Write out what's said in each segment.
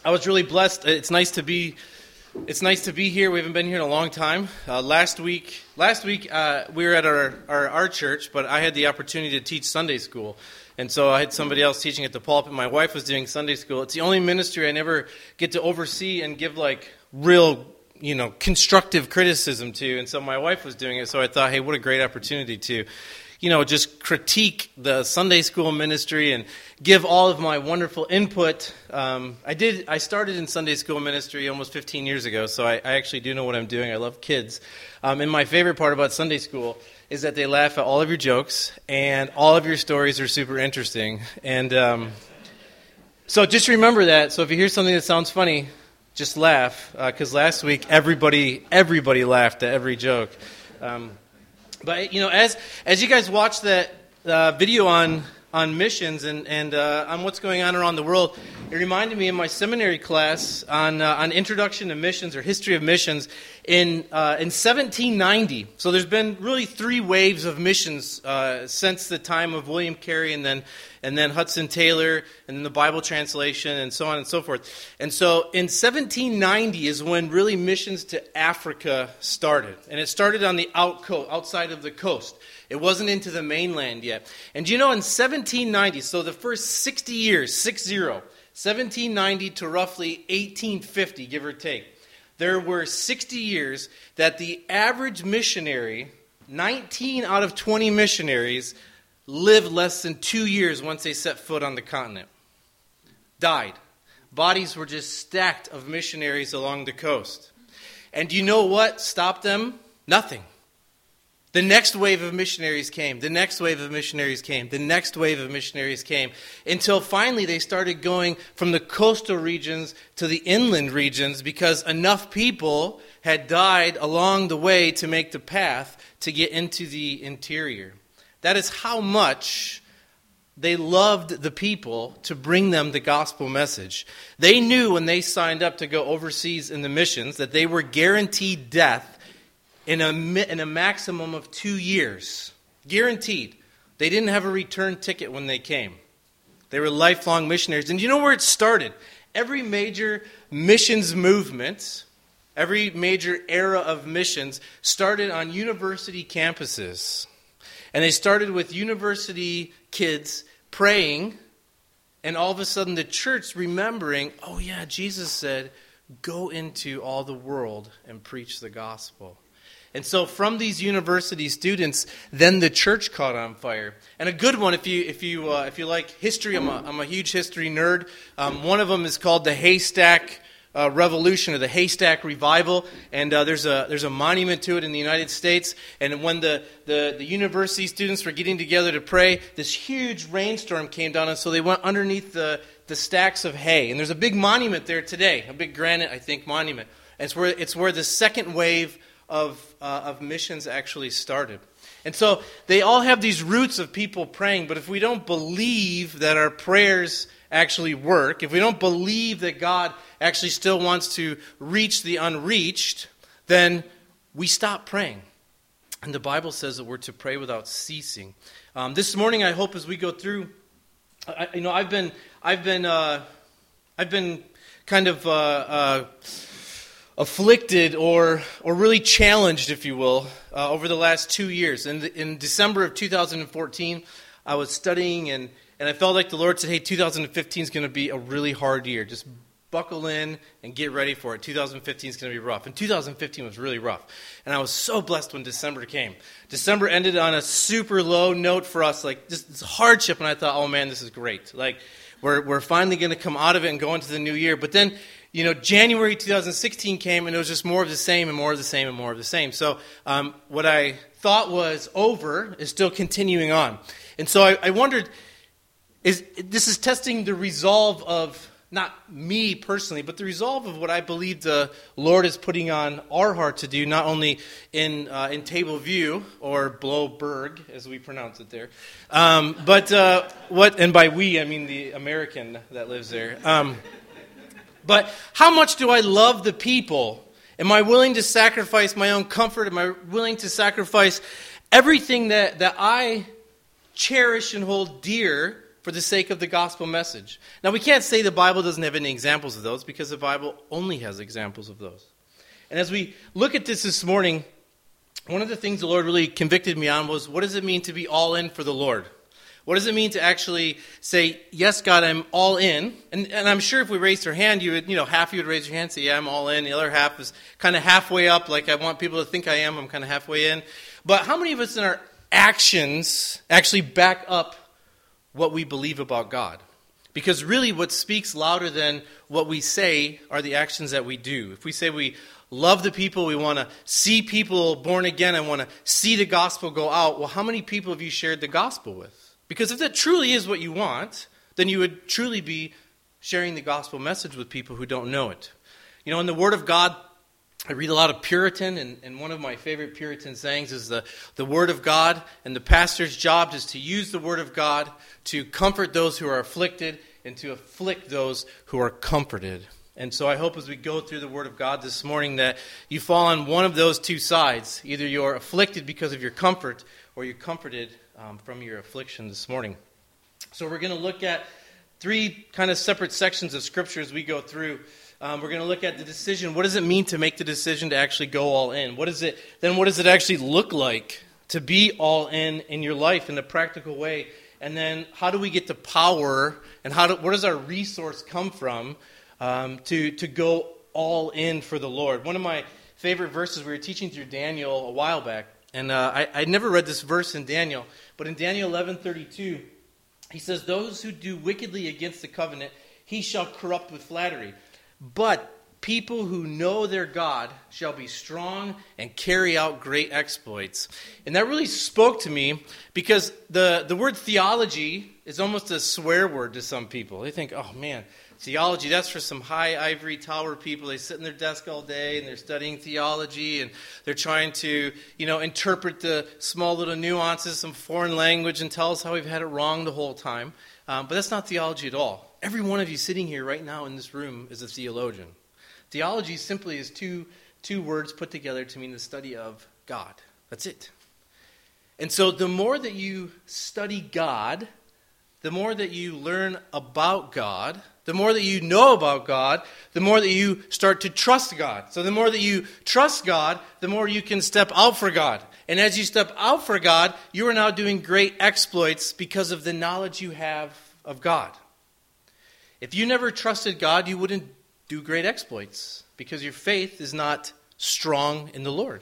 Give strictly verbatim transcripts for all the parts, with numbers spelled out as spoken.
I was really blessed. It's nice to be. It's nice to be here. We haven't been here in a long time. Uh, last week, last week uh, we were at our, our our church, but I had the opportunity to teach Sunday school, and so I had somebody else teaching at the pulpit. My wife was doing Sunday school. It's the only ministry I never get to oversee and give like real, you know, constructive criticism to. And so my wife was doing it. So I thought, hey, what a great opportunity to, you know, just critique the Sunday school ministry and give all of my wonderful input. Um, I did. I started in Sunday school ministry almost fifteen years ago, so I, I actually do know what I'm doing. I love kids. Um, and my favorite part about Sunday school is that they laugh at all of your jokes, and all of your stories are super interesting. And um, so just remember that. So if you hear something that sounds funny, just laugh, because uh, last week everybody everybody laughed at every joke. Um, But, you know, as as you guys watch that uh, video on on missions and, and uh, on what's going on around the world, it reminded me in my seminary class on uh, on Introduction to Missions or History of Missions in uh, in seventeen ninety. So there's been really three waves of missions uh, since the time of William Carey and then and then Hudson Taylor and then the Bible translation and so on and so forth. And so in seventeen ninety is when really missions to Africa started. And it started on the out coast, outside of the coast. It wasn't into the mainland yet. And you know, in seventeen ninety, so the first sixty years, six zero, seventeen ninety to roughly eighteen fifty, give or take, there were sixty years that the average missionary, nineteen out of twenty missionaries, lived less than two years once they set foot on the continent. Died. Bodies were just stacked of missionaries along the coast. And do you know what stopped them? Nothing. The next wave of missionaries came. The next wave of missionaries came. The next wave of missionaries came. Until finally they started going from the coastal regions to the inland regions because enough people had died along the way to make the path to get into the interior. That is how much they loved the people to bring them the gospel message. They knew when they signed up to go overseas in the missions that they were guaranteed death in a, in a maximum of two years. Guaranteed. They didn't have a return ticket when they came. They were lifelong missionaries. And you know where it started? Every major missions movement, every major era of missions started on university campuses. And they started with university kids praying, and all of a sudden the church remembering, oh yeah, Jesus said, go into all the world and preach the gospel. And so from these university students, then the church caught on fire. And a good one, if you if you uh, if you like history, I'm a, I'm a huge history nerd. Um, one of them is called the Haystack uh, Revolution or the Haystack Revival, and uh, there's a there's a monument to it in the United States. And when the, the the university students were getting together to pray, this huge rainstorm came down, and so they went underneath the the stacks of hay. And there's a big monument there today, a big granite, I think, monument. And it's where it's where the second wave of uh, of missions actually started. And so they all have these roots of people praying, but if we don't believe that our prayers actually work, if we don't believe that God actually still wants to reach the unreached, then we stop praying. And the Bible says that we're to pray without ceasing. Um, this morning, I hope as we go through, I, you know, I've been, I've been, uh, I've been kind of uh, uh, afflicted or or really challenged, if you will, uh, over the last two years. In, the, in December of two thousand fourteen, I was studying and, and I felt like the Lord said, hey, two thousand fifteen is going to be a really hard year. Just buckle in and get ready for it. two thousand fifteen is going to be rough. And two thousand fifteen was really rough. And I was so blessed when December came. December ended on a super low note for us, like just this hardship. And I thought, oh man, this is great. Like we're we're finally going to come out of it and go into the new year. But then, you know, January two thousand sixteen came, and it was just more of the same and more of the same and more of the same. So um, what I thought was over is still continuing on. And so I, I wondered, is this is testing the resolve of, not me personally, but the resolve of what I believe the Lord is putting on our heart to do, not only in uh, in Table View, or Bloberg, as we pronounce it there, um, but uh, what, and by we, I mean the American that lives there. Um But how much do I love the people? Am I willing to sacrifice my own comfort? Am I willing to sacrifice everything that, that I cherish and hold dear for the sake of the gospel message. Now, we can't say the Bible doesn't have any examples of those because the Bible only has examples of those. And as we look at this this morning, one of the things the Lord really convicted me on was, what does it mean to be all in for the Lord? What does it mean to actually say, yes, God, I'm all in? And, and I'm sure if we raised our hand, you would, you know, half of you would raise your hand and say, yeah, I'm all in. The other half is kind of halfway up, like I want people to think I am. I'm kind of halfway in. But how many of us in our actions actually back up what we believe about God? Because really what speaks louder than what we say are the actions that we do. If we say we love the people, we want to see people born again, and want to see the gospel go out, well, how many people have you shared the gospel with? Because if that truly is what you want, then you would truly be sharing the gospel message with people who don't know it. You know, in the Word of God, I read a lot of Puritan, and, and one of my favorite Puritan sayings is the, the Word of God, and the pastor's job is to use the Word of God to comfort those who are afflicted and to afflict those who are comforted. And so I hope as we go through the Word of God this morning that you fall on one of those two sides. Either you're afflicted because of your comfort, or you're comforted um, from your affliction this morning. So we're going to look at three kind of separate sections of Scripture as we go through. Um, we're going to look at the decision. What does it mean to make the decision to actually go all in? What is it? Then what does it actually look like to be all in in your life in a practical way? And then how do we get the power, and how do, where does our resource come from um, to, to go all in for the Lord? One of my favorite verses, we were teaching through Daniel a while back, and uh, I, I never read this verse in Daniel, but in Daniel eleven thirty-two, he says, those who do wickedly against the covenant, he shall corrupt with flattery. But people who know their God shall be strong and carry out great exploits. And that really spoke to me because the, the word theology is almost a swear word to some people. They think, oh man, theology, that's for some high ivory tower people. They sit in their desk all day and they're studying theology and they're trying to, you know, interpret the small little nuances, some foreign language, and tell us how we've had it wrong the whole time. Um, but that's not theology at all. Every one of you sitting here right now in this room is a theologian. Theology simply is two, two words put together to mean the study of God. That's it. And so the more that you study God, the more that you learn about God, the more that you know about God, the more that you start to trust God. So the more that you trust God, the more you can step out for God. And as you step out for God, you are now doing great exploits because of the knowledge you have of God. If you never trusted God, you wouldn't do great exploits because your faith is not strong in the Lord.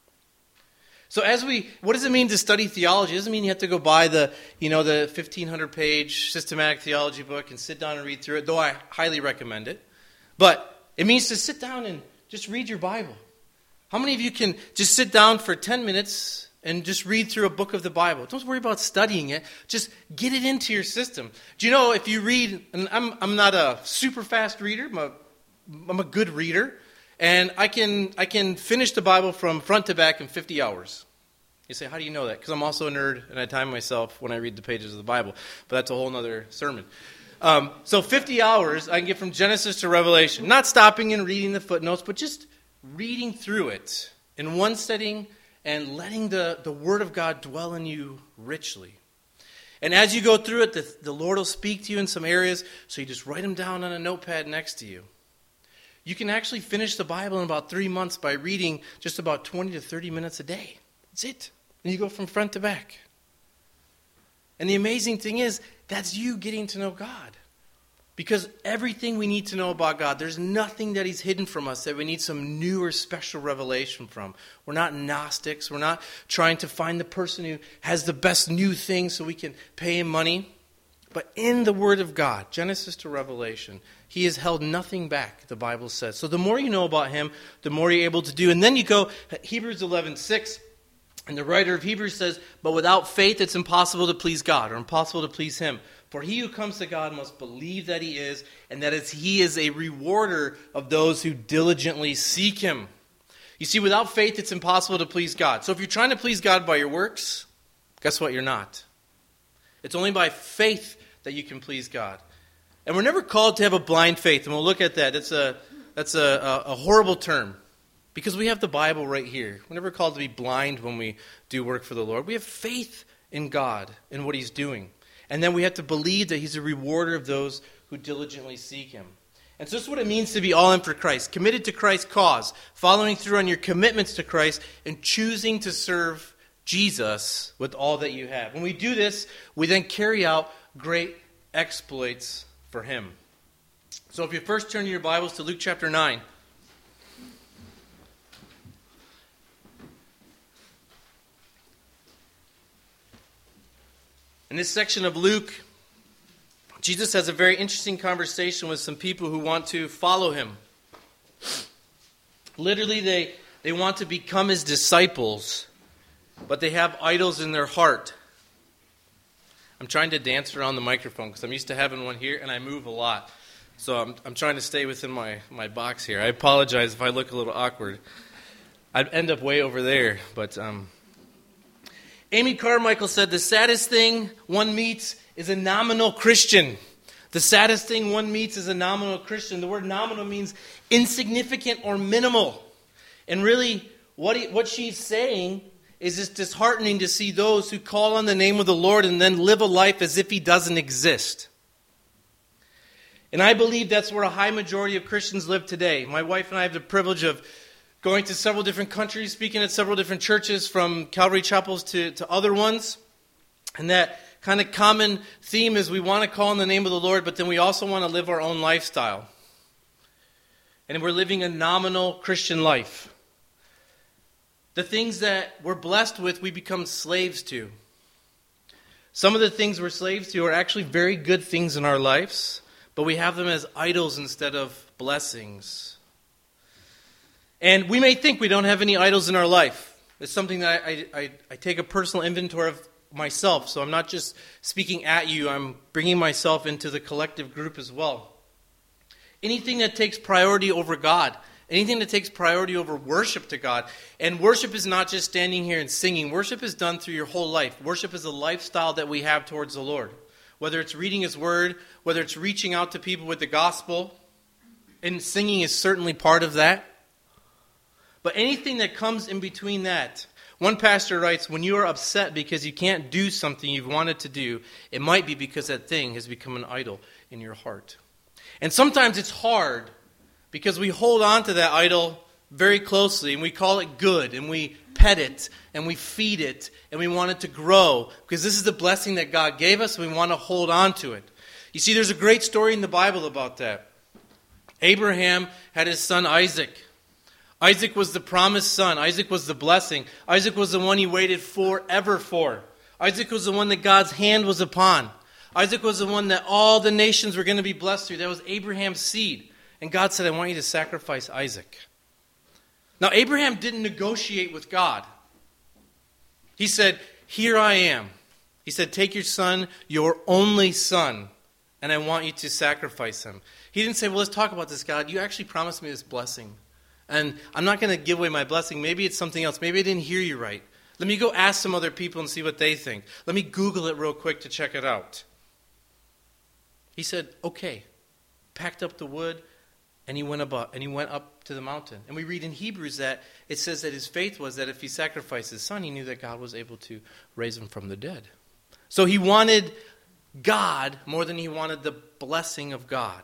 So as we, what does it mean to study theology? It doesn't mean you have to go buy the, you know, the fifteen hundred page systematic theology book and sit down and read through it, though I highly recommend it. But it means to sit down and just read your Bible. How many of you can just sit down for ten minutes and just read through a book of the Bible? Don't worry about studying it. Just get it into your system. Do you know if you read, and I'm I'm not a super fast reader, I'm a, I'm a good reader, and I can I can finish the Bible from front to back in fifty hours. You say, how do you know that? Because I'm also a nerd, and I time myself when I read the pages of the Bible. But that's a whole other sermon. Um, so fifty hours, I can get from Genesis to Revelation. Not stopping and reading the footnotes, but just reading through it in one sitting and letting the, the Word of God dwell in you richly. And as you go through it, the, the Lord will speak to you in some areas, so you just write them down on a notepad next to you. You can actually finish the Bible in about three months by reading just about twenty to thirty minutes a day. That's it. And you go from front to back. And the amazing thing is, that's you getting to know God. Because everything we need to know about God, there's nothing that He's hidden from us that we need some new or special revelation from. We're not Gnostics. We're not trying to find the person who has the best new thing so we can pay him money. But in the Word of God, Genesis to Revelation, He has held nothing back, the Bible says. So the more you know about Him, the more you're able to do. And then you go, Hebrews eleven six, and the writer of Hebrews says, but without faith it's impossible to please God, or impossible to please Him. For he who comes to God must believe that He is, and that He is a rewarder of those who diligently seek Him. You see, without faith it's impossible to please God. So if you're trying to please God by your works, guess what? You're not. It's only by faith that you can please God. And we're never called to have a blind faith, and we'll look at that. It's a, that's a, a, a horrible term, because we have the Bible right here. We're never called to be blind when we do work for the Lord. We have faith in God and what He's doing. And then we have to believe that he's a rewarder of those who diligently seek him. And so this is what it means to be all in for Christ. Committed to Christ's cause. Following through on your commitments to Christ. And choosing to serve Jesus with all that you have. When we do this, we then carry out great exploits for him. So if you first turn your Bibles to Luke chapter nine. In this section of Luke, Jesus has a very interesting conversation with some people who want to follow him. Literally, they, they want to become his disciples, but they have idols in their heart. I'm trying to dance around the microphone because I'm used to having one here and I move a lot. So I'm, I'm trying to stay within my, my box here. I apologize if I look a little awkward. I'd end up way over there, but... Um, Amy Carmichael said, the saddest thing one meets is a nominal Christian. The saddest thing one meets is a nominal Christian. The word nominal means insignificant or minimal. And really, what he, what she's saying is it's disheartening to see those who call on the name of the Lord and then live a life as if he doesn't exist. And I believe that's where a high majority of Christians live today. My wife and I have the privilege of going to several different countries, speaking at several different churches, from Calvary Chapels to, to other ones. And that kind of common theme is we want to call on the name of the Lord, but then we also want to live our own lifestyle. And we're living a nominal Christian life. The things that we're blessed with, we become slaves to. Some of the things we're slaves to are actually very good things in our lives, but we have them as idols instead of blessings. And we may think we don't have any idols in our life. It's something that I, I, I take a personal inventory of myself. So I'm not just speaking at you. I'm bringing myself into the collective group as well. Anything that takes priority over God. Anything that takes priority over worship to God. And worship is not just standing here and singing. Worship is done through your whole life. Worship is a lifestyle that we have towards the Lord. Whether it's reading his word, whether it's reaching out to people with the gospel. And singing is certainly part of that. But anything that comes in between that, one pastor writes, when you are upset because you can't do something you've wanted to do, it might be because that thing has become an idol in your heart. And sometimes it's hard because we hold on to that idol very closely and we call it good and we pet it and we feed it and we want it to grow because this is the blessing that God gave us and we want to hold on to it. You see, there's a great story in the Bible about that. Abraham had his son Isaac. Isaac was the promised son. Isaac was the blessing. Isaac was the one he waited forever for. Isaac was the one that God's hand was upon. Isaac was the one that all the nations were going to be blessed through. That was Abraham's seed. And God said, I want you to sacrifice Isaac. Now, Abraham didn't negotiate with God. He said, here I am. He said, take your son, your only son, and I want you to sacrifice him. He didn't say, well, let's talk about this, God. You actually promised me this blessing. And I'm not going to give away my blessing. Maybe it's something else. Maybe I didn't hear you right. Let me go ask some other people and see what they think. Let me Google it real quick to check it out. He said, okay. Packed up the wood, and he went up, and he went up to the mountain. And we read in Hebrews that it says that his faith was that if he sacrificed his son, he knew that God was able to raise him from the dead. So he wanted God more than he wanted the blessing of God.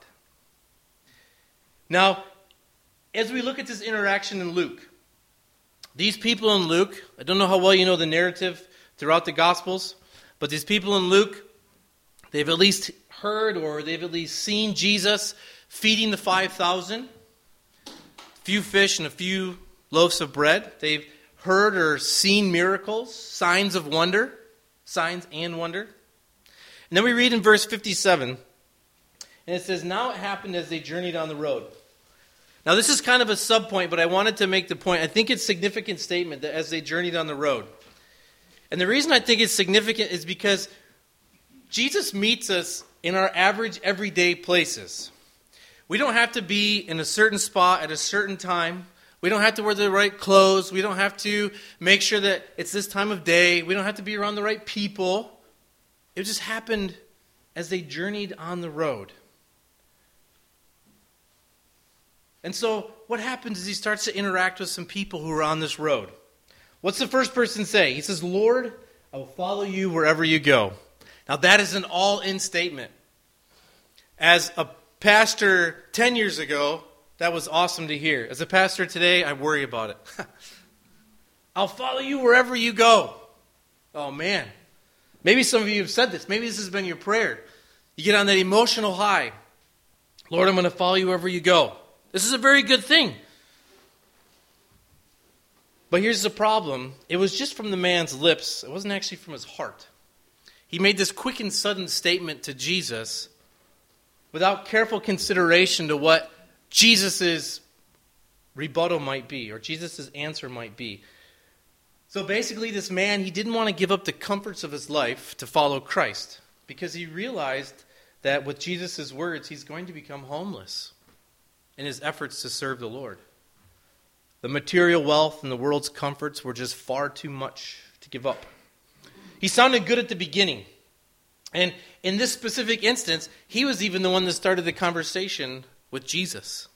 Now, as we look at this interaction in Luke, these people in Luke, I don't know how well you know the narrative throughout the Gospels, but these people in Luke, they've at least heard or they've at least seen Jesus feeding the five thousand, a few fish and a few loaves of bread. They've heard or seen miracles, signs of wonder, signs and wonder. And then we read in verse fifty-seven, and it says, now it happened as they journeyed on the road. Now, this is kind of a sub-point, but I wanted to make the point. I think it's a significant statement that as they journeyed on the road. And the reason I think it's significant is because Jesus meets us in our average, everyday places. We don't have to be in a certain spot at a certain time. We don't have to wear the right clothes. We don't have to make sure that it's this time of day. We don't have to be around the right people. It just happened as they journeyed on the road. And so what happens is he starts to interact with some people who are on this road. What's the first person say? He says, Lord, I will follow you wherever you go. Now that is an all-in statement. As a pastor ten years ago, that was awesome to hear. As a pastor today, I worry about it. I'll follow you wherever you go. Oh man. Maybe some of you have said this. Maybe this has been your prayer. You get on that emotional high. Lord, I'm going to follow you wherever you go. This is a very good thing. But here's the problem. It was just from the man's lips. It wasn't actually from his heart. He made this quick and sudden statement to Jesus without careful consideration to what Jesus' rebuttal might be, or Jesus' answer might be. So basically, this man, he didn't want to give up the comforts of his life to follow Christ, because he realized that with Jesus' words, he's going to become homeless in his efforts to serve the Lord. The material wealth and the world's comforts were just far too much to give up. He sounded good at the beginning. And in this specific instance, he was even the one that started the conversation with Jesus.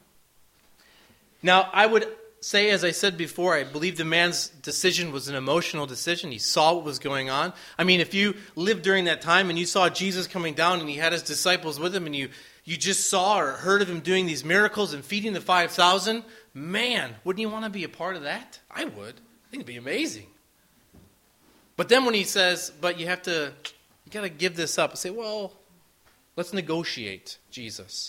Now, I would say, as I said before, I believe the man's decision was an emotional decision. He saw what was going on. I mean, if you lived during that time and you saw Jesus coming down and he had his disciples with him and you, you just saw or heard of him doing these miracles and feeding the five thousand, man, wouldn't you want to be a part of that? I would. I think it'd be amazing. But then when he says, but you have to, you got to give this up. I say, well, let's negotiate, Jesus.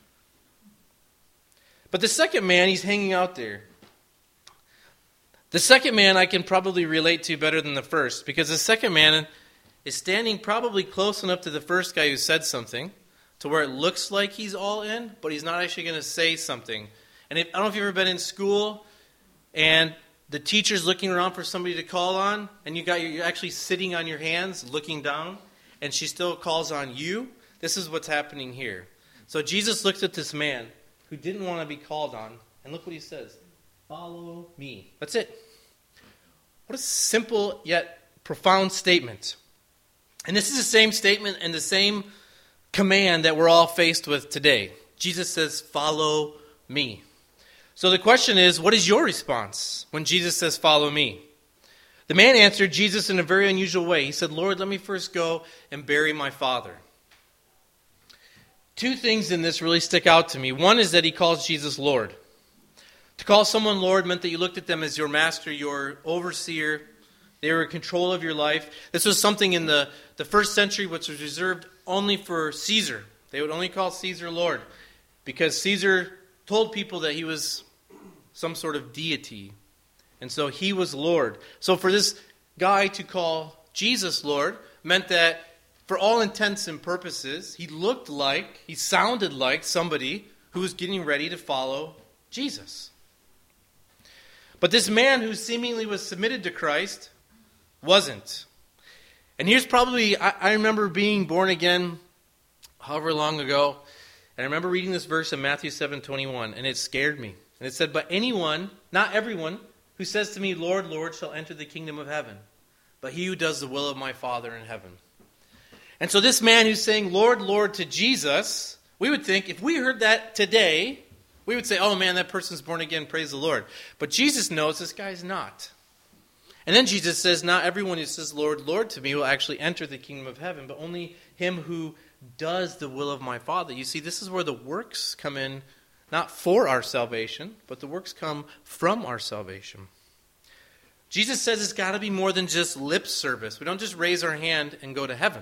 But the second man, he's hanging out there. The second man I can probably relate to better than the first, because the second man is standing probably close enough to the first guy who said something to where it looks like he's all in, but he's not actually going to say something. And if, I don't know if you've ever been in school and the teacher's looking around for somebody to call on, and you got you're actually sitting on your hands looking down, and she still calls on you. This is what's happening here. So Jesus looks at this man who didn't want to be called on, and look what he says. Follow me. That's it. What a simple yet profound statement. And this is the same statement and the same command that we're all faced with today. Jesus says, follow me. So the question is, what is your response when Jesus says, follow me? The man answered Jesus in a very unusual way. He said, Lord, let me first go and bury my father. Two things in this really stick out to me. One is that he calls Jesus Lord. To call someone Lord meant that you looked at them as your master, your overseer. They were in control of your life. This was something in the, the first century which was reserved only for Caesar. They would only call Caesar Lord because Caesar told people that he was some sort of deity. And so he was Lord. So for this guy to call Jesus Lord meant that for all intents and purposes, he looked like, he sounded like somebody who was getting ready to follow Jesus. But this man who seemingly was submitted to Christ wasn't. And here's probably, I, I remember being born again however long ago, and I remember reading this verse in Matthew seven twenty-one, and it scared me. And it said, but anyone, not everyone, who says to me, Lord, Lord, shall enter the kingdom of heaven, but he who does the will of my Father in heaven. And so this man who's saying, Lord, Lord, to Jesus, we would think, if we heard that today, we would say, oh man, that person's born again, praise the Lord. But Jesus knows this guy's not. And then Jesus says, not everyone who says, Lord, Lord to me will actually enter the kingdom of heaven, but only him who does the will of my Father. You see, this is where the works come in, not for our salvation, but the works come from our salvation. Jesus says it's got to be more than just lip service. We don't just raise our hand and go to heaven.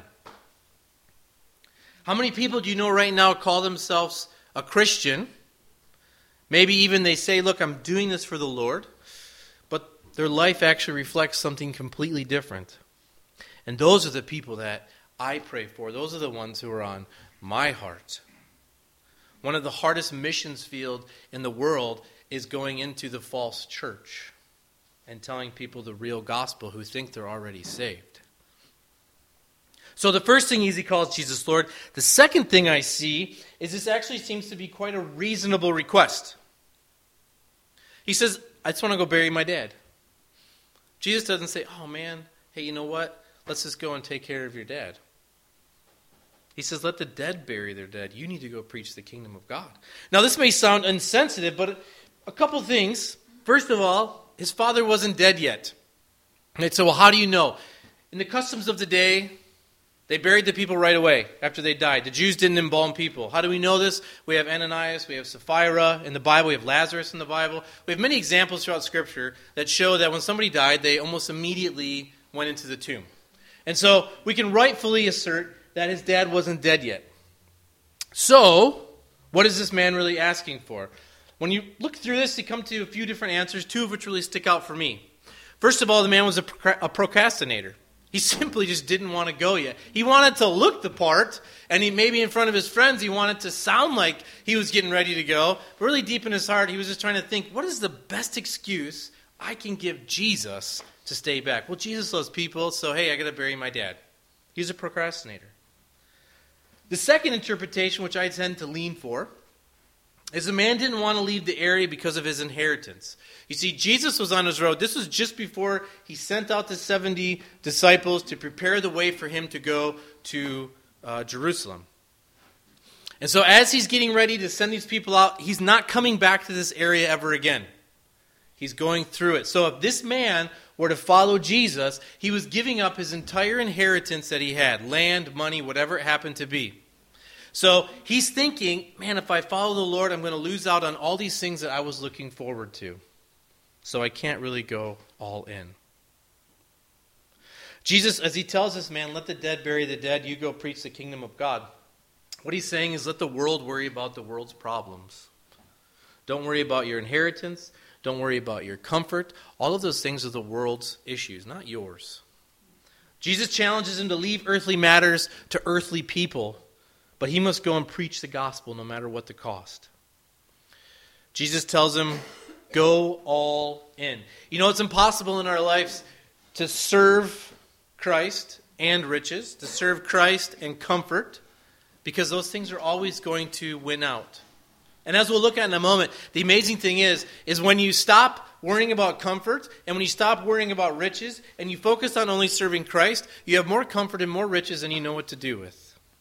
How many people do you know right now call themselves a Christian? Maybe even they say, look, I'm doing this for the Lord, but their life actually reflects something completely different. And those are the people that I pray for. Those are the ones who are on my heart. One of the hardest missions field in the world is going into the false church and telling people the real gospel who think they're already saved. So the first thing is he calls Jesus Lord. The second thing I see is this actually seems to be quite a reasonable request. He says, I just want to go bury my dad. Jesus doesn't say, oh man, hey, you know what? Let's just go and take care of your dad. He says, let the dead bury their dead. You need to go preach the kingdom of God. Now this may sound insensitive, but a couple things. First of all, his father wasn't dead yet. And so, well, how do you know? In the customs of the day, They buried the people right away after they died. The Jews didn't embalm people. How do we know this? We have Ananias, we have Sapphira in the Bible, we have Lazarus in the Bible. We have many examples throughout Scripture that show that when somebody died, they almost immediately went into the tomb. And so we can rightfully assert that his dad wasn't dead yet. So, what is this man really asking for? When you look through this, you come to a few different answers, two of which really stick out for me. First of all, the man was a, a procrastinator. He simply just didn't want to go yet. He wanted to look the part, and he maybe in front of his friends, he wanted to sound like he was getting ready to go. But really deep in his heart, he was just trying to think, what is the best excuse I can give Jesus to stay back? Well, Jesus loves people, so hey, I got to bury my dad. He's a procrastinator. The second interpretation, which I tend to lean for, is the man didn't want to leave the area because of his inheritance. You see, Jesus was on his road. This was just before he sent out the seventy disciples to prepare the way for him to go to uh, Jerusalem. And so as he's getting ready to send these people out, he's not coming back to this area ever again. He's going through it. So if this man were to follow Jesus, he was giving up his entire inheritance that he had, land, money, whatever it happened to be. So he's thinking, man, if I follow the Lord, I'm going to lose out on all these things that I was looking forward to. So I can't really go all in. Jesus, as he tells this man, let the dead bury the dead, you go preach the kingdom of God. What he's saying is let the world worry about the world's problems. Don't worry about your inheritance. Don't worry about your comfort. All of those things are the world's issues, not yours. Jesus challenges him to leave earthly matters to earthly people. But he must go and preach the gospel no matter what the cost. Jesus tells him, go all in. You know, it's impossible in our lives to serve Christ and riches, to serve Christ and comfort, because those things are always going to win out. And as we'll look at in a moment, the amazing thing is, is when you stop worrying about comfort and when you stop worrying about riches and you focus on only serving Christ, you have more comfort and more riches than you know what to do with.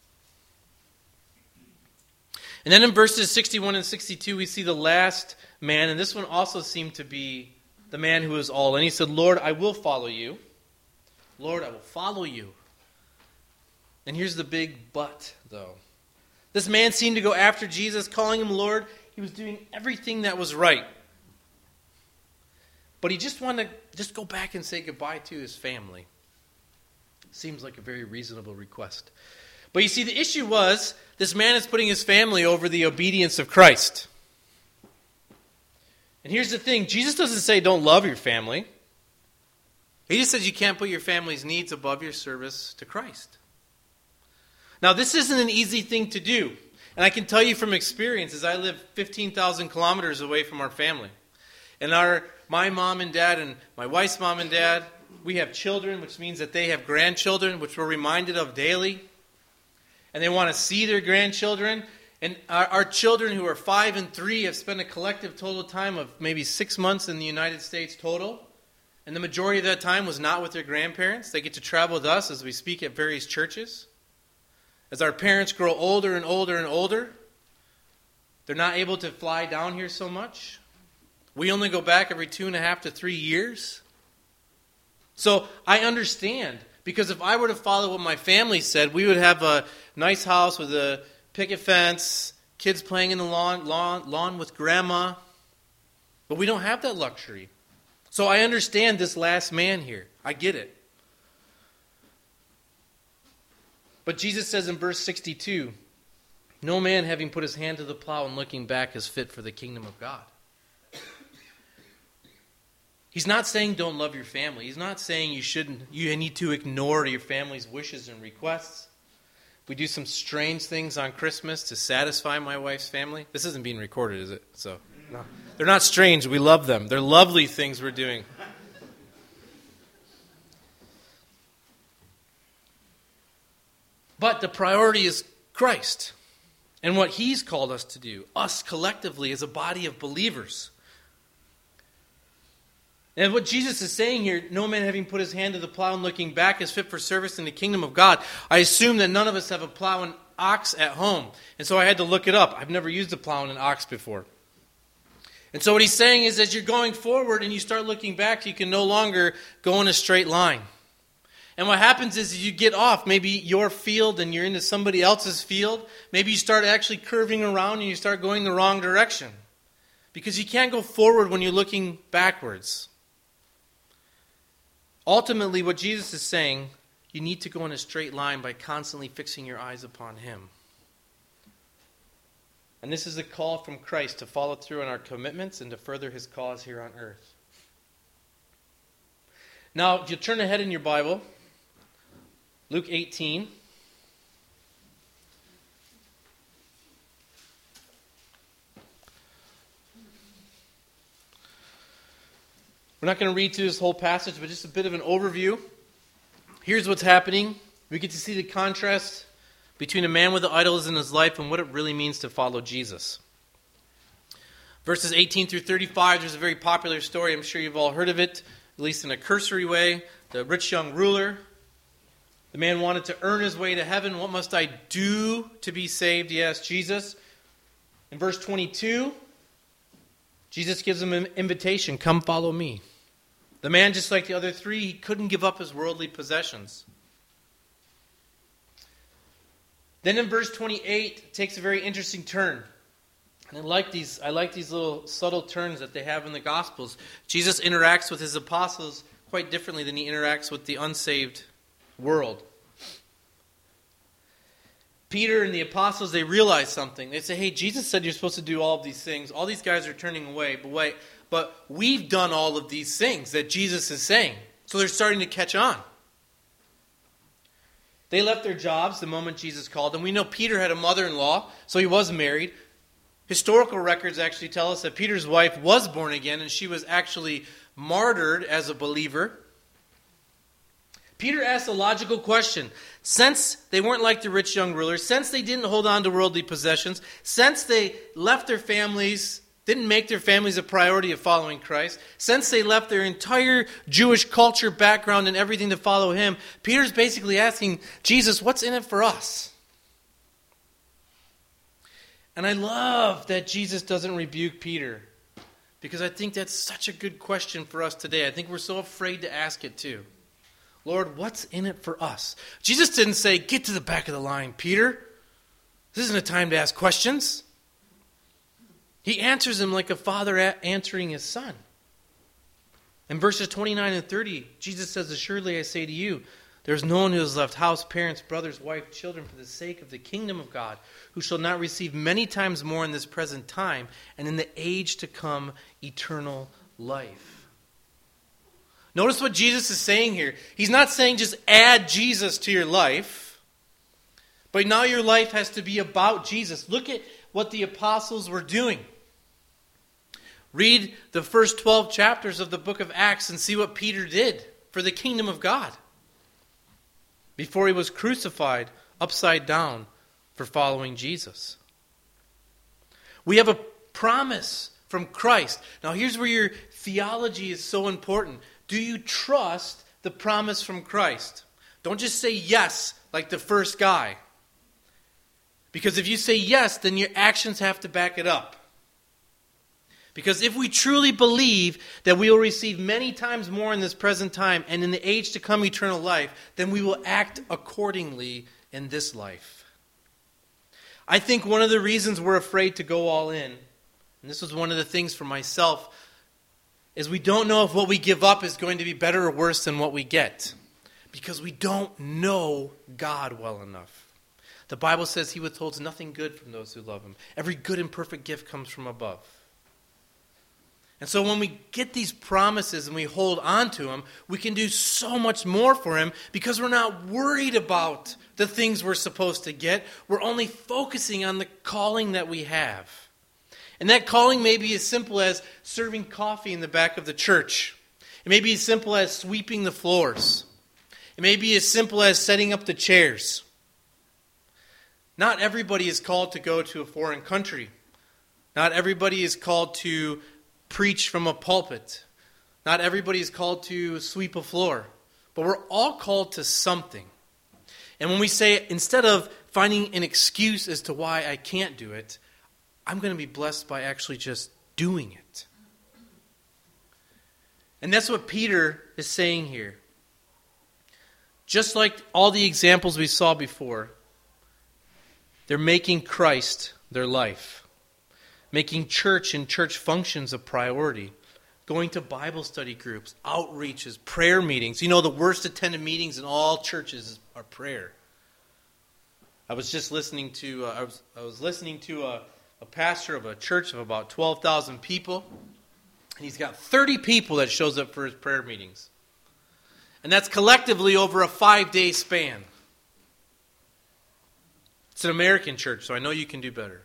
And then in verses sixty-one and sixty-two, we see the last man, and this one also seemed to be the man who was all in. He said, Lord, I will follow you. Lord, I will follow you. And here's the big but, though. This man seemed to go after Jesus, calling him Lord. He was doing everything that was right. But he just wanted to just go back and say goodbye to his family. Seems like a very reasonable request. But you see, the issue was, this man is putting his family over the obedience of Christ. And here's the thing, Jesus doesn't say don't love your family. He just says you can't put your family's needs above your service to Christ. Now, this isn't an easy thing to do. And I can tell you from experience, as I live fifteen thousand kilometers away from our family. And our my mom and dad and my wife's mom and dad, we have children, which means that they have grandchildren, which we're reminded of daily. And they want to see their grandchildren. And our, our children who are five and three have spent a collective total time of maybe six months in the United States total. And the majority of that time was not with their grandparents. They get to travel with us as we speak at various churches. As our parents grow older and older and older, they're not able to fly down here so much. We only go back every two and a half to three years. So I understand. Because if I were to follow what my family said, we would have a nice house with a picket fence, kids playing in the lawn, lawn, lawn with grandma. But we don't have that luxury. So I understand this last man here. I get it. But Jesus says in verse sixty-two, no man having put his hand to the plow and looking back is fit for the kingdom of God. He's not saying don't love your family. He's not saying you shouldn't. You need to ignore your family's wishes and requests. We do some strange things on Christmas to satisfy my wife's family. This isn't being recorded, is it? So no. They're not strange. We love them. They're lovely things we're doing. But the priority is Christ and what He's called us to do, us collectively as a body of believers. And what Jesus is saying here, no man having put his hand to the plow and looking back is fit for service in the kingdom of God. I assume that none of us have a plow and ox at home. And so I had to look it up. I've never used a plow and an ox before. And so what he's saying is as you're going forward and you start looking back, you can no longer go in a straight line. And what happens is you get off maybe your field and you're into somebody else's field. Maybe you start actually curving around and you start going the wrong direction. Because you can't go forward when you're looking backwards. Ultimately, what Jesus is saying, you need to go in a straight line by constantly fixing your eyes upon Him. And this is a call from Christ to follow through on our commitments and to further His cause here on earth. Now, if you turn ahead in your Bible, Luke eighteen. We're not going to read through this whole passage, but just a bit of an overview. Here's what's happening. We get to see the contrast between a man with idols in his life and what it really means to follow Jesus. Verses eighteen through thirty-five, there's a very popular story. I'm sure you've all heard of it, at least in a cursory way. The rich young ruler. The man wanted to earn his way to heaven. What must I do to be saved? He asked Jesus. In verse twenty-two, Jesus gives him an invitation. Come follow me. The man, just like the other three, he couldn't give up his worldly possessions. Then in verse twenty-eight, it takes a very interesting turn. And I like these, I like these little subtle turns that they have in the Gospels. Jesus interacts with his apostles quite differently than he interacts with the unsaved world. Peter and the apostles, they realize something. They say, hey, Jesus said you're supposed to do all of these things. All these guys are turning away. But wait, but we've done all of these things that Jesus is saying. So they're starting to catch on. They left their jobs the moment Jesus called them. We know Peter had a mother-in-law, so he was married. Historical records actually tell us that Peter's wife was born again, and she was actually martyred as a believer. Peter asked a logical question. Since they weren't like the rich young rulers, since they didn't hold on to worldly possessions, since they left their families, didn't make their families a priority of following Christ, since they left their entire Jewish culture, background, and everything to follow Him, Peter's basically asking Jesus, what's in it for us? And I love that Jesus doesn't rebuke Peter, because I think that's such a good question for us today. I think we're so afraid to ask it too. Lord, what's in it for us? Jesus didn't say, get to the back of the line, Peter. This isn't a time to ask questions. He answers him like a father answering his son. In verses twenty-nine and thirty, Jesus says, assuredly I say to you, there is no one who has left house, parents, brothers, wife, children for the sake of the kingdom of God, who shall not receive many times more in this present time, and in the age to come, eternal life. Notice what Jesus is saying here. He's not saying just add Jesus to your life, but now your life has to be about Jesus. Look at what the apostles were doing. Read the first twelve chapters of the book of Acts and see what Peter did for the kingdom of God before he was crucified upside down for following Jesus. We have a promise from Christ. Now here's where your theology is so important. Do you trust the promise from Christ? Don't just say yes like the first guy. Because if you say yes, then your actions have to back it up. Because if we truly believe that we will receive many times more in this present time and in the age to come eternal life, then we will act accordingly in this life. I think one of the reasons we're afraid to go all in, and this was one of the things for myself, is we don't know if what we give up is going to be better or worse than what we get. Because we don't know God well enough. The Bible says He withholds nothing good from those who love Him. Every good and perfect gift comes from above. And so when we get these promises and we hold on to them, we can do so much more for Him because we're not worried about the things we're supposed to get. We're only focusing on the calling that we have. And that calling may be as simple as serving coffee in the back of the church. It may be as simple as sweeping the floors. It may be as simple as setting up the chairs. Not everybody is called to go to a foreign country. Not everybody is called to preach from a pulpit. Not everybody is called to sweep a floor. But we're all called to something. And when we say, instead of finding an excuse as to why I can't do it, I'm going to be blessed by actually just doing it. And that's what Peter is saying here. just like all the examples we saw before, they're making Christ their life, making church and church functions a priority, going to Bible study groups, outreaches, prayer meetings. You know, the worst attended meetings in all churches are prayer. I was just listening to, uh, I was I was listening to a, a pastor of a church of about twelve thousand people, and he's got thirty people that shows up for his prayer meetings. And that's collectively over a five-day span. It's an American church, so I know you can do better.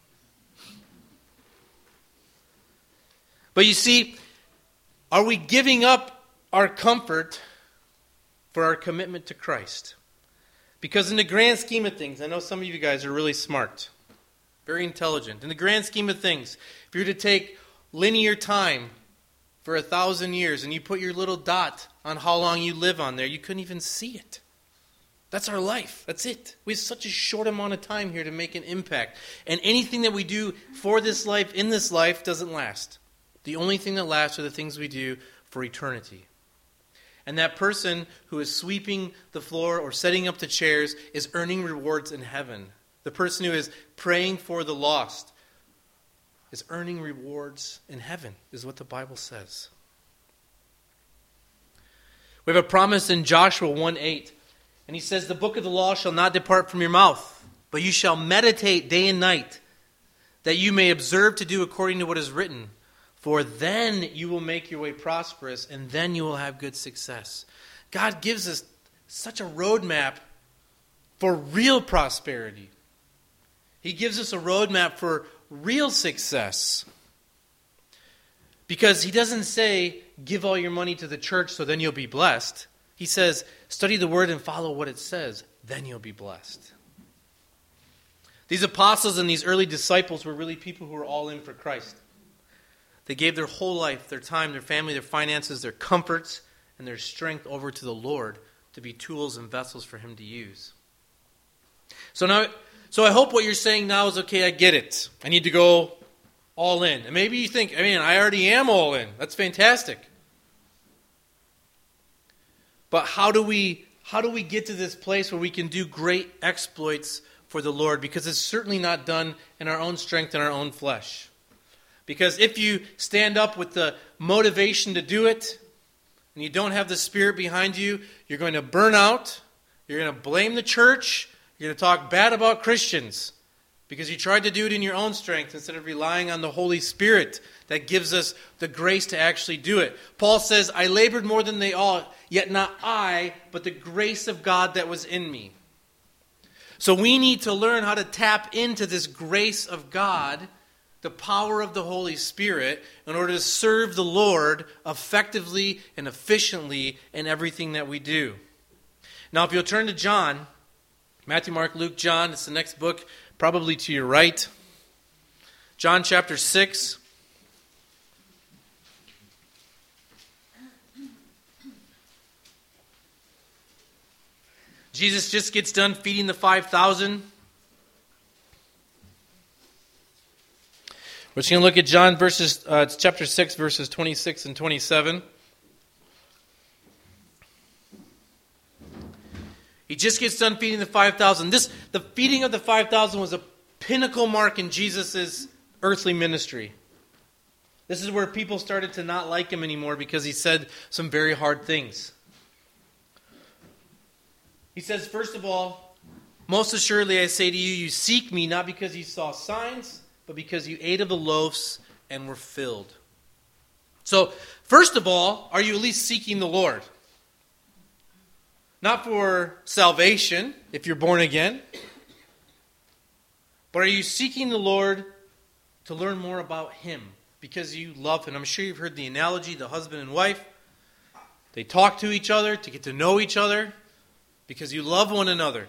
But you see, are we giving up our comfort for our commitment to Christ? Because in the grand scheme of things, I know some of you guys are really smart, very intelligent. In the grand scheme of things, if you were to take linear time for a thousand years and you put your little dot on how long you live on there, you couldn't even see it. That's our life. That's it. We have such a short amount of time here to make an impact. And anything that we do for this life, in this life, doesn't last. The only thing that lasts are the things we do for eternity. And that person who is sweeping the floor or setting up the chairs is earning rewards in heaven. The person who is praying for the lost is earning rewards in heaven, is what the Bible says. We have a promise in Joshua one eight. And he says, the book of the law shall not depart from your mouth, but you shall meditate day and night, that you may observe to do according to what is written. For then you will make your way prosperous, and then you will have good success. God gives us such a roadmap for real prosperity. He gives us a roadmap for real success. Because he doesn't say, give all your money to the church so then you'll be blessed. He says, study the word and follow what it says, then you'll be blessed. These apostles and these early disciples were really people who were all in for Christ. They gave their whole life, their time, their family, their finances, their comforts, and their strength over to the Lord to be tools and vessels for him to use. So now, so I hope what you're saying now is, okay, I get it. I need to go all in. And maybe you think, I mean, I already am all in. That's fantastic. But how do we how do we get to this place where we can do great exploits for the Lord? Because it's certainly not done in our own strength and our own flesh. Because if you stand up with the motivation to do it, and you don't have the Spirit behind you, you're going to burn out, you're going to blame the church, you're going to talk bad about Christians, because you tried to do it in your own strength instead of relying on the Holy Spirit that gives us the grace to actually do it. Paul says, I labored more than they all, yet not I, but the grace of God that was in me. So we need to learn how to tap into this grace of God, the power of the Holy Spirit, in order to serve the Lord effectively and efficiently in everything that we do. Now, if you'll turn to John, Matthew, Mark, Luke, John, it's the next book, probably to your right. John chapter six. Jesus just gets done feeding the five thousand. We're just going to look at John verses, uh, it's chapter six, verses twenty-six and twenty-seven. He just gets done feeding the five thousand. This, the feeding of the five thousand was a pinnacle mark in Jesus' earthly ministry. This is where people started to not like him anymore because he said some very hard things. He says, first of all, most assuredly I say to you, you seek me not because you saw signs, but because you ate of the loaves and were filled. So, first of all, are you at least seeking the Lord? Not for salvation, if you're born again, but are you seeking the Lord to learn more about Him because you love Him? I'm sure you've heard the analogy, the husband and wife. They talk to each other to get to know each other because you love one another.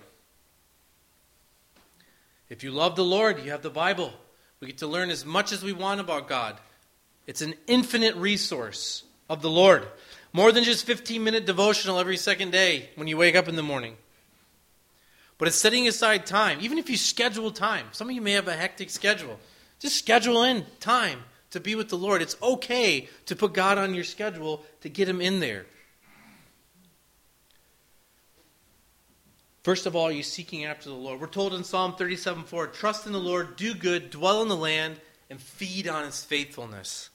If you love the Lord, you have the Bible. We get to learn as much as we want about God. It's an infinite resource of the Lord. More than just fifteen-minute devotional every second day when you wake up in the morning. But it's setting aside time. Even if you schedule time. Some of you may have a hectic schedule. Just schedule in time to be with the Lord. It's okay to put God on your schedule to get Him in there. First of all, are you seeking after the Lord? We're told in Psalm thirty-seven four, trust in the Lord, do good, dwell in the land, and feed on his faithfulness.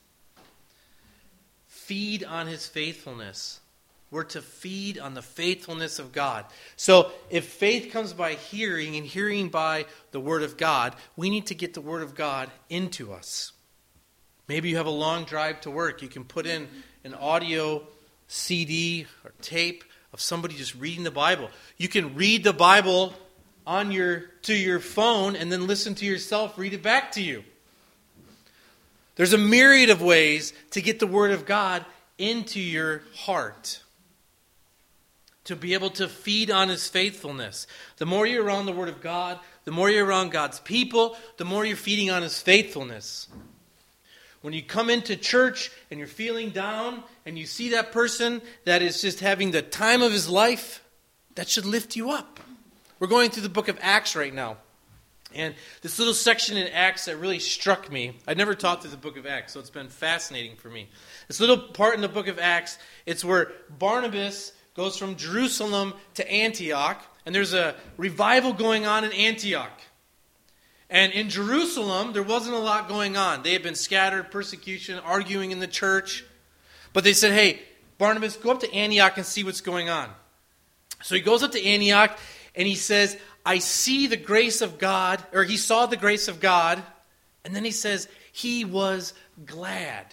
Feed on his faithfulness. We're to feed on the faithfulness of God. So if faith comes by hearing and hearing by the Word of God, we need to get the Word of God into us. Maybe you have a long drive to work. You can put in an audio C D or tape of somebody just reading the Bible. You can read the Bible on your to your phone and then listen to yourself read it back to you. There's a myriad of ways to get the Word of God into your heart, to be able to feed on his faithfulness. The more you're around the Word of God, the more you're around God's people, the more you're feeding on his faithfulness. When you come into church and you're feeling down and you see that person that is just having the time of his life, that should lift you up. We're going through the book of Acts right now. And this little section in Acts that really struck me, I'd never taught through the book of Acts, so it's been fascinating for me. This little part in the book of Acts, it's where Barnabas goes from Jerusalem to Antioch, and there's a revival going on in Antioch. And in Jerusalem, there wasn't a lot going on. They had been scattered, persecution, arguing in the church. But they said, hey, Barnabas, go up to Antioch and see what's going on. So he goes up to Antioch, and he says, I see the grace of God, or he saw the grace of God, and then he says, he was glad.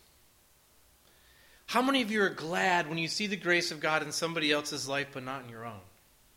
How many of you are glad when you see the grace of God in somebody else's life, but not in your own?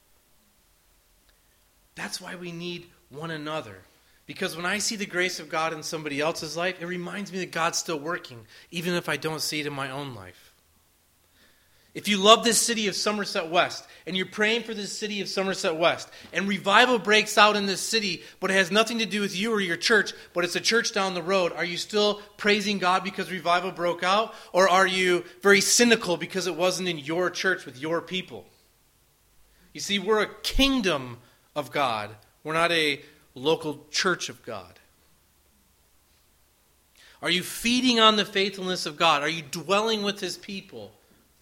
That's why we need one another. Because when I see the grace of God in somebody else's life, it reminds me that God's still working, even if I don't see it in my own life. If you love this city of Somerset West, and you're praying for this city of Somerset West, and revival breaks out in this city, but it has nothing to do with you or your church, but it's a church down the road, are you still praising God because revival broke out? Or are you very cynical because it wasn't in your church with your people? You see, we're a kingdom of God. We're not a local church of God. Are you feeding on the faithfulness of God? Are you dwelling with his people?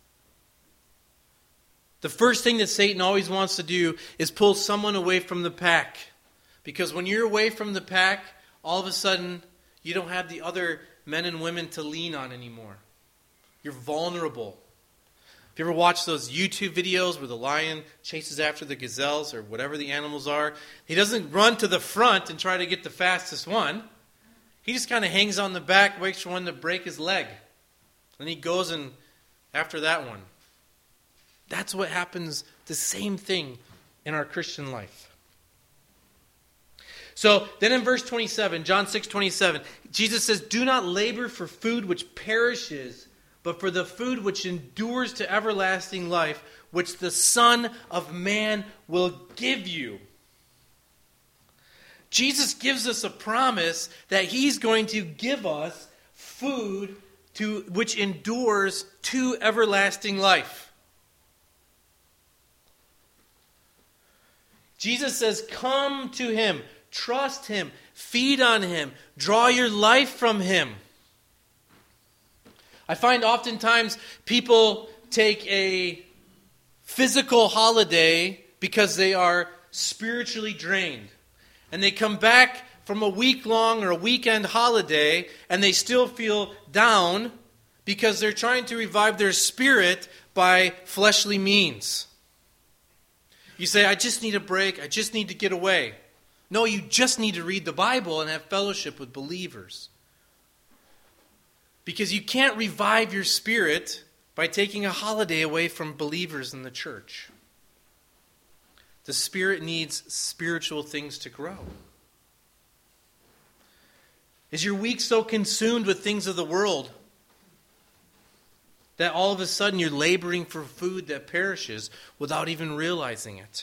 The first thing that Satan always wants to do is pull someone away from the pack. Because when you're away from the pack, all of a sudden, you don't have the other men and women to lean on anymore. You're vulnerable. Have you ever watched those YouTube videos where the lion chases after the gazelles or whatever the animals are? He doesn't run to the front and try to get the fastest one. He just kind of hangs on the back, waits for one to break his leg. And he goes and after that one. That's what happens, the same thing in our Christian life. So then in verse twenty-seven, John six twenty-seven, Jesus says, do not labor for food which perishes, but for the food which endures to everlasting life, which the Son of Man will give you. Jesus gives us a promise that he's going to give us food to which endures to everlasting life. Jesus says, come to him, trust him, feed on him, draw your life from him. I find oftentimes people take a physical holiday because they are spiritually drained. And they come back from a week-long or a weekend holiday and they still feel down because they're trying to revive their spirit by fleshly means. You say, I just need a break. I just need to get away. No, you just need to read the Bible and have fellowship with believers. Because you can't revive your spirit by taking a holiday away from believers in the church. The spirit needs spiritual things to grow. Is your week so consumed with things of the world that all of a sudden you're laboring for food that perishes without even realizing it?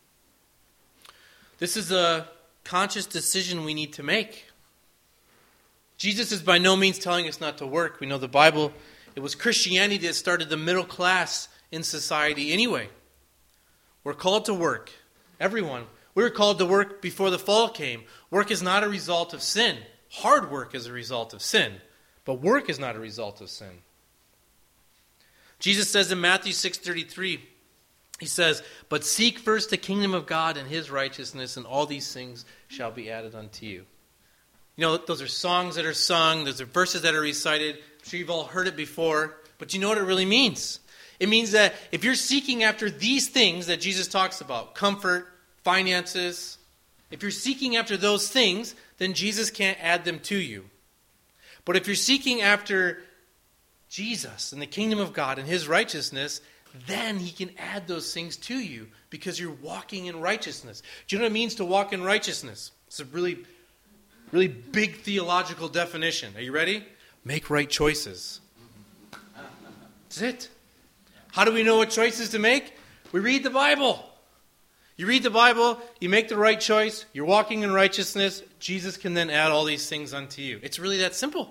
This is a conscious decision we need to make. Jesus is by no means telling us not to work. We know the Bible, it was Christianity that started the middle class in society anyway. We're called to work. Everyone. We were called to work before the fall came. Work is not a result of sin. Hard work is a result of sin. But work is not a result of sin. Jesus says in Matthew six thirty-three, He says, but seek first the kingdom of God and his righteousness, and all these things shall be added unto you. You know, those are songs that are sung. Those are verses that are recited. I'm sure you've all heard it before. But you know what it really means? It means that if you're seeking after these things that Jesus talks about, comfort, finances, if you're seeking after those things, then Jesus can't add them to you. But if you're seeking after Jesus and the kingdom of God and his righteousness, then he can add those things to you because you're walking in righteousness. Do you know what it means to walk in righteousness? It's a really, really big theological definition. Are you ready? Make right choices. That's it. How do we know what choices to make? We read the Bible. You read the Bible, you make the right choice, you're walking in righteousness, Jesus can then add all these things unto you. It's really that simple.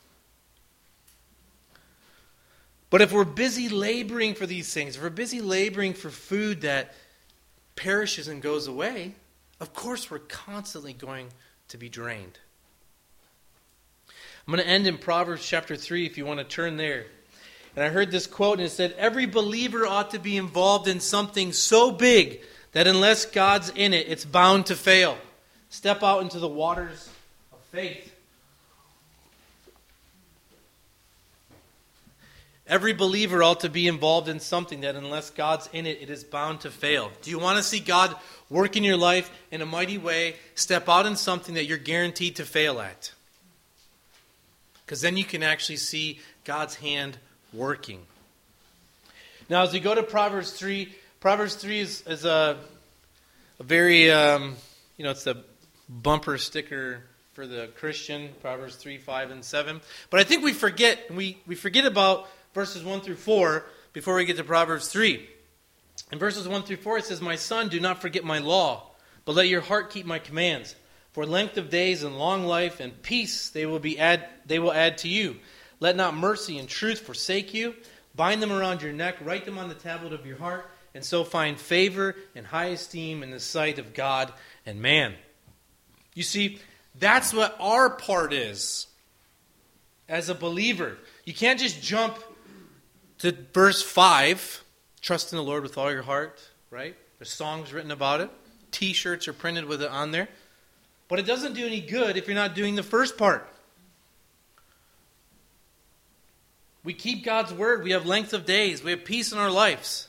But if we're busy laboring for these things, if we're busy laboring for food that perishes and goes away, of course we're constantly going to be drained. I'm going to end in Proverbs chapter three if you want to turn there. And I heard this quote and it said, every believer ought to be involved in something so big that unless God's in it, it's bound to fail. Step out into the waters of faith. Every believer ought to be involved in something that unless God's in it, it is bound to fail. Do you want to see God work in your life in a mighty way? Step out in something that you're guaranteed to fail at. Because then you can actually see God's hand working. Now as we go to Proverbs three, Proverbs three is, is a, a very, um, you know, it's a bumper sticker for the Christian, Proverbs three, five, and seven. But I think we forget, we, we forget about verses one through four before we get to Proverbs three. In verses one through four it says, my son, do not forget my law, but let your heart keep my commands. For length of days and long life and peace they will be add they will add to you. Let not mercy and truth forsake you. Bind them around your neck, write them on the tablet of your heart, and so find favor and high esteem in the sight of God and man. You see, that's what our part is as a believer. You can't just jump to verse five, trust in the Lord with all your heart, right? There's songs written about it. T-shirts are printed with it on there. But it doesn't do any good if you're not doing the first part. We keep God's word. We have length of days. We have peace in our lives.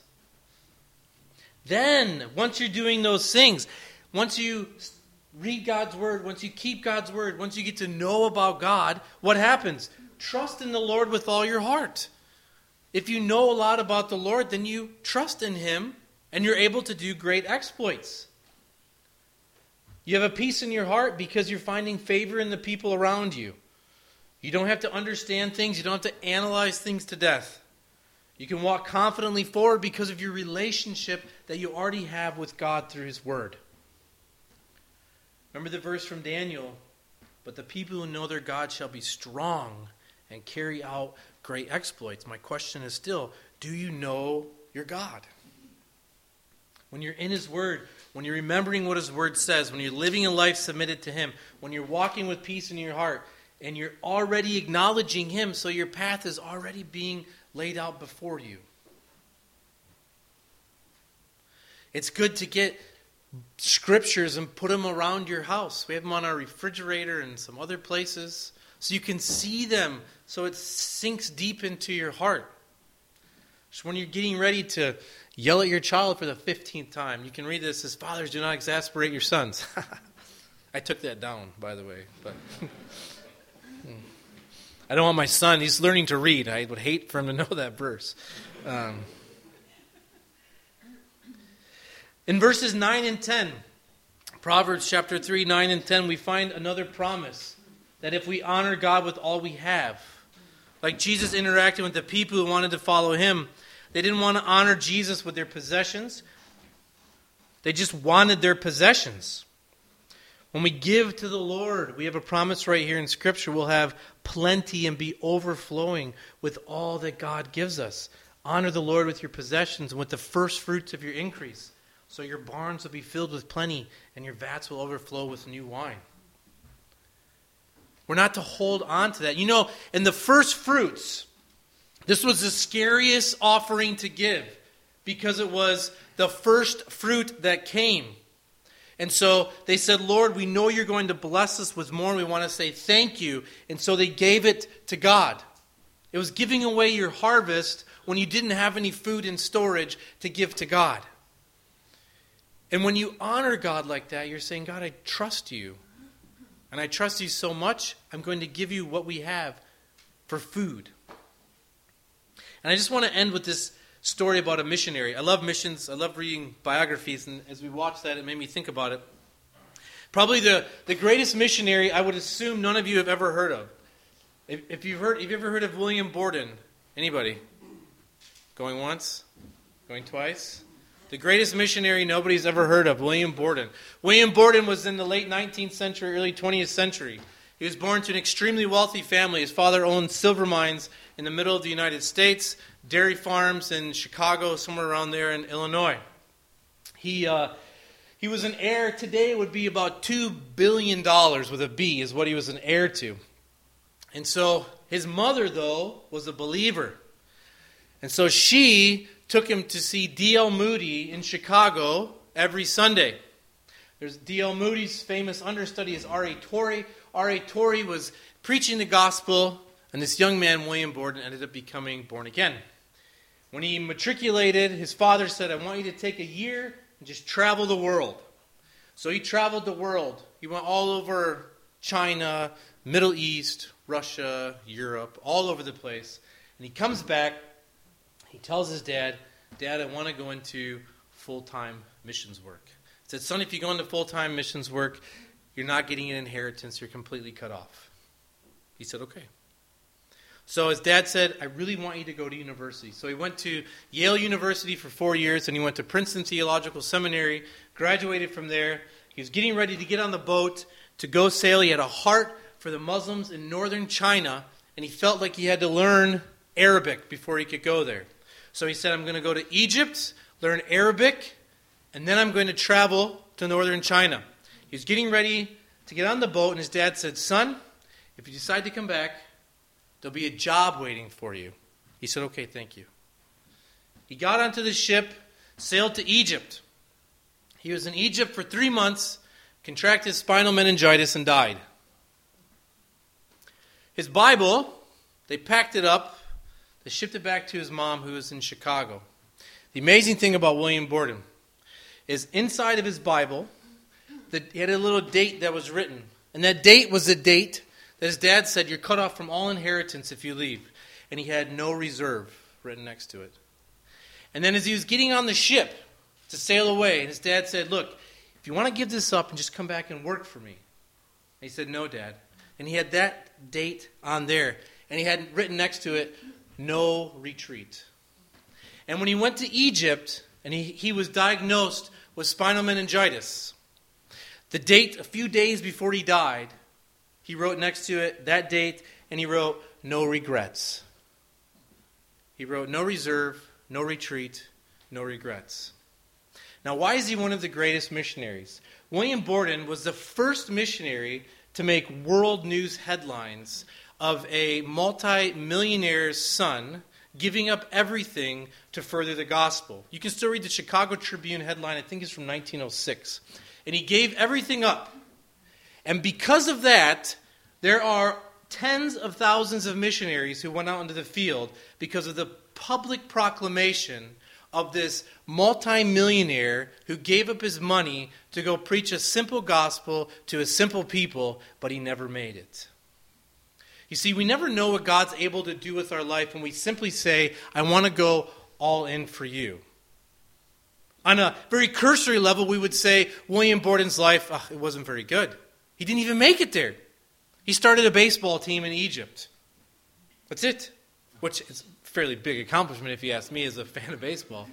Then, once you're doing those things, once you read God's word, once you keep God's word, once you get to know about God, what happens? Trust in the Lord with all your heart. If you know a lot about the Lord, then you trust in him and you're able to do great exploits. You have a peace in your heart because you're finding favor in the people around you. You don't have to understand things. You don't have to analyze things to death. You can walk confidently forward because of your relationship that you already have with God through his word. Remember the verse from Daniel, but the people who know their God shall be strong and carry out great exploits. My question is still, do you know your God? When you're in his word, when you're remembering what his word says, when you're living a life submitted to him, when you're walking with peace in your heart, and you're already acknowledging him, so your path is already being laid out before you. It's good to get scriptures and put them around your house. We have them on our refrigerator and some other places, so you can see them, so it sinks deep into your heart. So when you're getting ready to yell at your child for the fifteenth time, you can read this as, fathers, do not exasperate your sons. I took that down, by the way, but I don't want my son, he's learning to read. I would hate for him to know that verse. Um, in verses nine and ten, Proverbs chapter three, nine and ten, we find another promise that if we honor God with all we have, like Jesus interacted with the people who wanted to follow him, they didn't want to honor Jesus with their possessions. They just wanted their possessions. When we give to the Lord, we have a promise right here in Scripture. We'll have plenty and be overflowing with all that God gives us. Honor the Lord with your possessions and with the first fruits of your increase. So your barns will be filled with plenty and your vats will overflow with new wine. We're not to hold on to that. You know, in the first fruits, this was the scariest offering to give. because it was the first fruit that came. And so they said, Lord, we know you're going to bless us with more, and we want to say thank you. And so they gave it to God. It was giving away your harvest when you didn't have any food in storage to give to God. And when you honor God like that, you're saying, God, I trust you. And I trust you so much, I'm going to give you what we have for food. And I just want to end with this story about a missionary. I love missions. I love reading biographies. And as we watched that, it made me think about it. Probably the, the greatest missionary I would assume none of you have ever heard of. If, if you've heard, have you ever heard of William Borden? Anybody? Going once? Going twice? The greatest missionary nobody's ever heard of, William Borden. William Borden was in the late nineteenth century, early twentieth century. He was born to an extremely wealthy family. His father owned silver mines in the middle of the United States, dairy farms in Chicago, somewhere around there in Illinois. He uh, he was an heir. Today it would be about two billion dollars with a B is what he was an heir to. And so his mother, though, was a believer. And so she took him to see D L Moody in Chicago every Sunday. There's D L Moody's famous understudy is R A Torrey. R A Torrey was preaching the gospel, and this young man, William Borden, ended up becoming born again. When he matriculated, his father said, I want you to take a year and just travel the world. So he traveled the world. He went all over China, Middle East, Russia, Europe, all over the place. And he comes back. He tells his dad, Dad, I want to go into full-time missions work. He said, son, if you go into full-time missions work, you're not getting an inheritance. You're completely cut off. He said, okay. So his dad said, I really want you to go to university. So he went to Yale University for four years, and he went to Princeton Theological Seminary, graduated from there. He was getting ready to get on the boat to go sail. He had a heart for the Muslims in northern China, and he felt like he had to learn Arabic before he could go there. So he said, I'm going to go to Egypt, learn Arabic, and then I'm going to travel to northern China. He was getting ready to get on the boat, and his dad said, son, if you decide to come back, there'll be a job waiting for you. He said, okay, thank you. He got onto the ship, sailed to Egypt. He was in Egypt for three months, contracted spinal meningitis, and died. His Bible, they packed it up. They shipped it back to his mom, who was in Chicago. The amazing thing about William Borden is inside of his Bible, that he had a little date that was written. And that date was the date that his dad said, you're cut off from all inheritance if you leave. And he had no reserve written next to it. And then as he was getting on the ship to sail away, and his dad said, look, if you want to give this up and just come back and work for me. And he said, no, Dad. And he had that date on there. And he had written next to it, no retreat. And when he went to Egypt, and he, he was diagnosed with spinal meningitis, the date, a few days before he died, he wrote next to it that date, and he wrote, no regrets. He wrote, no reserve, no retreat, no regrets. Now, why is he one of the greatest missionaries? William Borden was the first missionary to make world news headlines of a multi-millionaire's son giving up everything to further the gospel. You can still read the Chicago Tribune headline, I think it's from nineteen oh six. And he gave everything up. And because of that, there are tens of thousands of missionaries who went out into the field because of the public proclamation of this multi-millionaire who gave up his money to go preach a simple gospel to a simple people, but he never made it. You see, we never know what God's able to do with our life when we simply say, I want to go all in for you. On a very cursory level, we would say William Borden's life, oh, it wasn't very good. He didn't even make it there. He started a baseball team in Egypt. That's it. Which is a fairly big accomplishment if you ask me as a fan of baseball.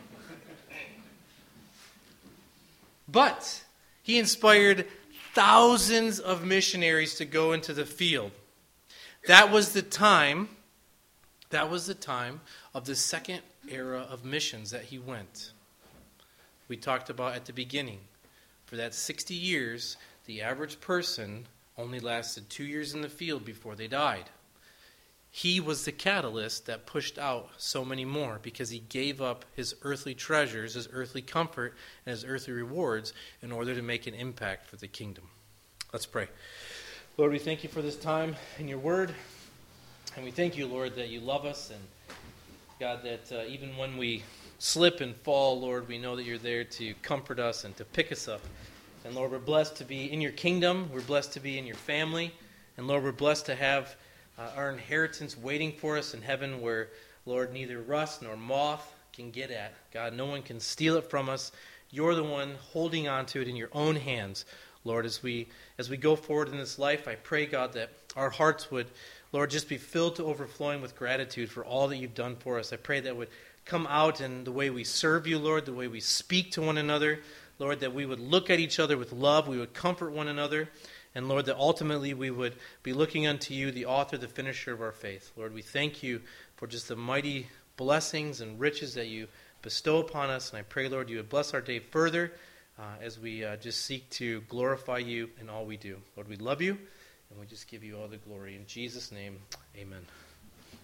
But he inspired thousands of missionaries to go into the field. That was the time, that was the time of the second era of missions that he went. We talked about at the beginning. For that sixty years, the average person only lasted two years in the field before they died. he was the catalyst that pushed out so many more because he gave up his earthly treasures, his earthly comfort, and his earthly rewards in order to make an impact for the kingdom. Let's pray. Lord, we thank you for this time in your word. And we thank you, Lord, that you love us. And God, that uh, even when we slip and fall, Lord, we know that you're there to comfort us and to pick us up. And Lord, we're blessed to be in your kingdom. We're blessed to be in your family. And Lord, we're blessed to have uh, our inheritance waiting for us in heaven where, Lord, neither rust nor moth can get at. God, no one can steal it from us. You're the one holding on to it in your own hands. Lord, as we as we go forward in this life, I pray, God, that our hearts would, Lord, just be filled to overflowing with gratitude for all that you've done for us. I pray that would come out in the way we serve you, Lord, the way we speak to one another. Lord, that we would look at each other with love, we would comfort one another, and Lord, that ultimately we would be looking unto you, the author, the finisher of our faith. Lord, we thank you for just the mighty blessings and riches that you bestow upon us, and I pray, Lord, you would bless our day further uh, as we uh, just seek to glorify you in all we do. Lord, we love you, and we just give you all the glory. In Jesus' name, amen.